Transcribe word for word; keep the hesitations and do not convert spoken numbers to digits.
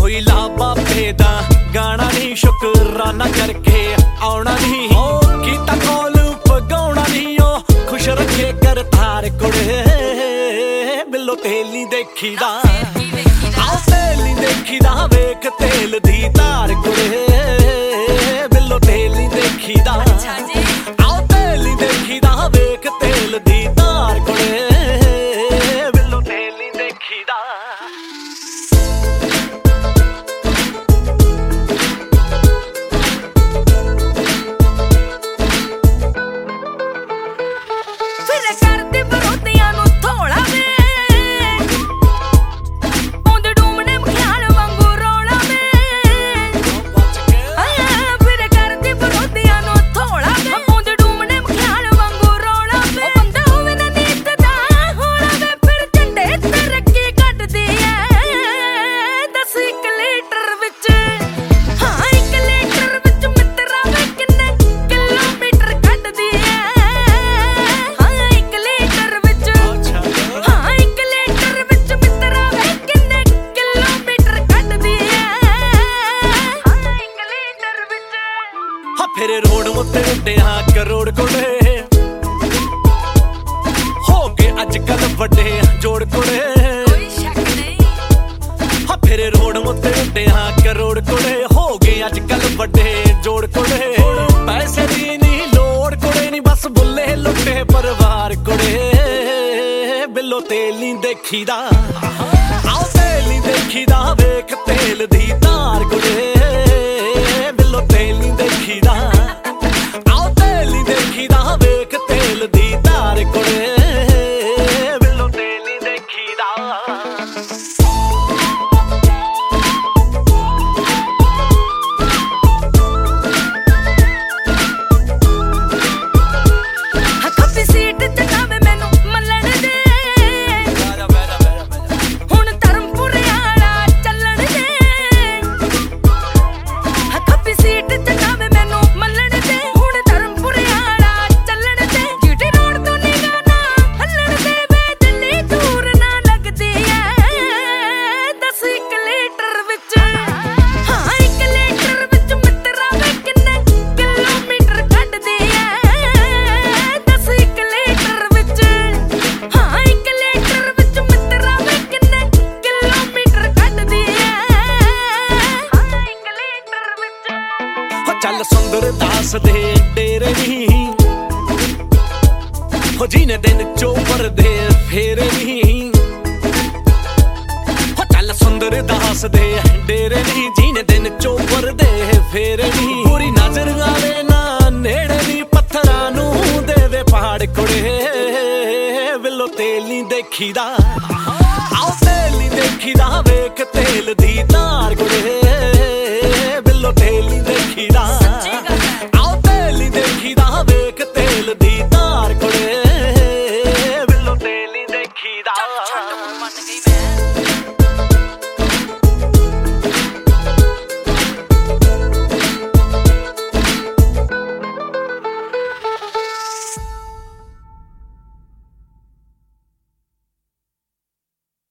कोई लाबा पेदा गाना नहीं शुकराना करके आना नहीं कीता कॉल पगाउना नहीं ओ खुश रखे कर तार कुड़े बिल्लो तेल नहीं देखी दा आओ तेल नहीं देखी दा वेख तेल दी तार कुड़े बिल्लो तेल नहीं देखी दा आओ तेल नहीं देखी दा वेख तेल दी तार कुड़े बिल्लो तेल नहीं देखी दा फिर रोड उत्ते उड्डिया करोड़ कुड़े हो के अजकल वड्डे जोड़ कुड़े हाँ फिर रोड उत्ते उड्डिया करोड़ कुड़े हो गए अजकल वड्डे जोड़ कुड़े पैसे दी नहीं लोड़ कुड़े नहीं बस बुल्ले लुटे परिवार कुड़े बिल्लो तेल नहीं देखी दा आओ तेल नहीं देखी दा वेख तेल दी तार कुड़े बिल्लो तेल नहीं देखी दा आओ तेल नहीं देखी दा वेख तेल दी तार कुड़े बिल्लो तेल नहीं देखी दा चल सुंदर दास दे डेरे नहीं हो जीने दिन चोपर दे फेरे नहीं हो चल सुंदर दास दे डेरे नहीं जीने दिन चोपर दे फेरे नहीं पूरी नजर आवे ना नेड़े नहीं पत्थरां नू देवे पहाड़ कुड़े बिल्लो तेल नहीं देखी दा आओ तेल नहीं देखी दा वेख तेल दी तार कुड़े